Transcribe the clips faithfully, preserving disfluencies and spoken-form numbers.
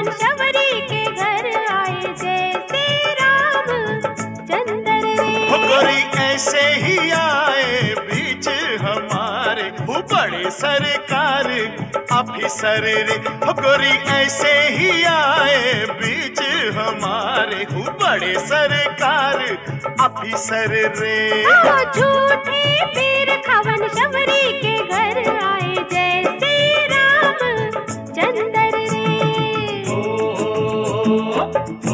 खवन शबरी के घर आए जैसे रामचंद्र रे। हो गोरी ऐसे ही आए बीच हमारे, हो बड़े सरकार ऑफिसर रे। हो गोरी ऐसे ही आए बीच हमारे, हो बड़े सरकार ऑफिसर रे। झूठे पीर खवन शबरी के घर आए जैसे रामचंद्र रे। ओ, ओ,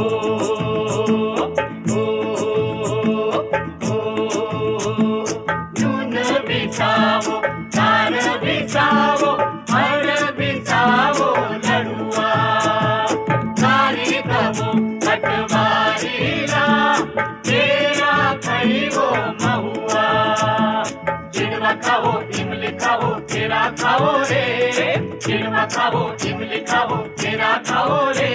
ओ, नून बिछाओ, तार बिछाओ, हर बिछाओ लड़ुआ, कारी कबो कटवारी ला, तेरा खई वो महुआ। चिड़वा खाओ इमली खाओ तेरा खाओ रे, चिड़वा खाओ इमली खाओ तेरा खाओ रे।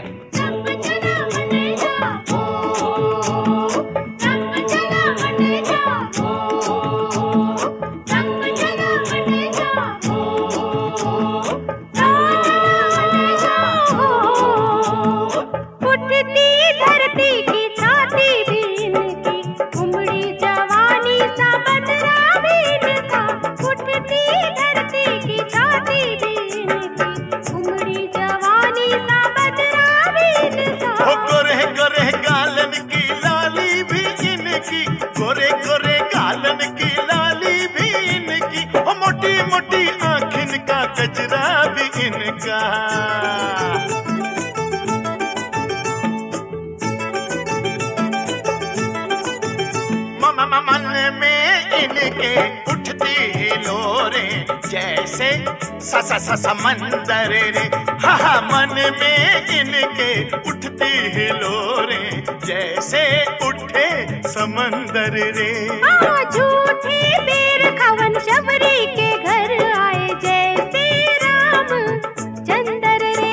जैसे सा सा सा समंदर रे, हा हा मन में इनके उठती हिलोरे, जैसे उठे समंदर रे। झूठे पीर खवन शबरी के घर आए जैसे रामचंद्र रे।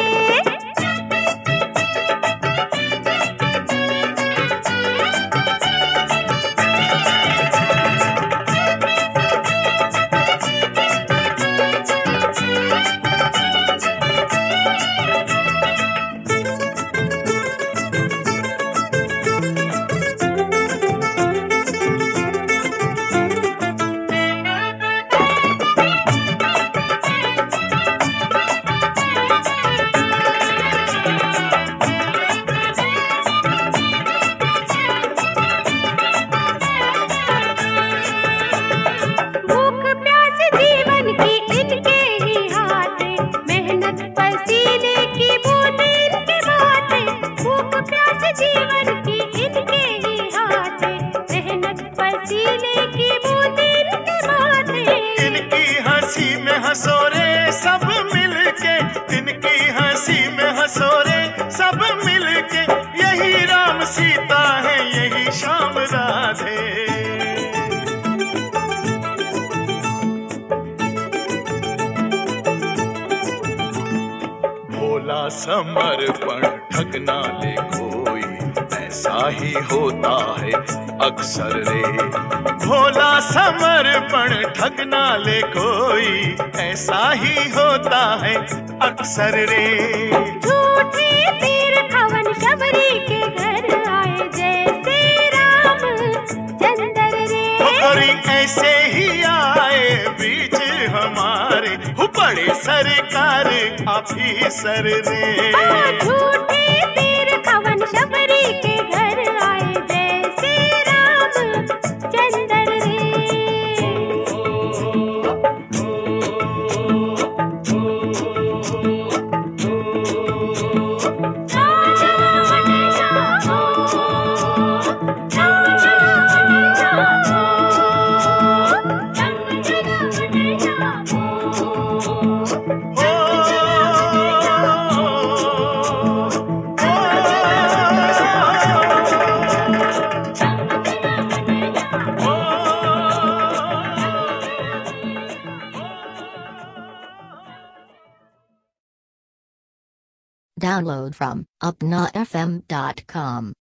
सीता है यही श्याम राधे। भोला समर्पण ठगना ले कोई, ऐसा ही होता है अक्सर रे। भोला समर्पण ठगना ले कोई, ऐसा ही होता है अक्सर रे। झूठे पीर खवन शबरी के घर आए जैसे रामचंद्र रे। गोरी ऐसे ही आए बीच हमारे, हो बड़े सरकार ऑफिसर रे। झूठे पीर खवन शबरी के घर आए जैसे रामचंद्र रे। Download from upna f m dot com.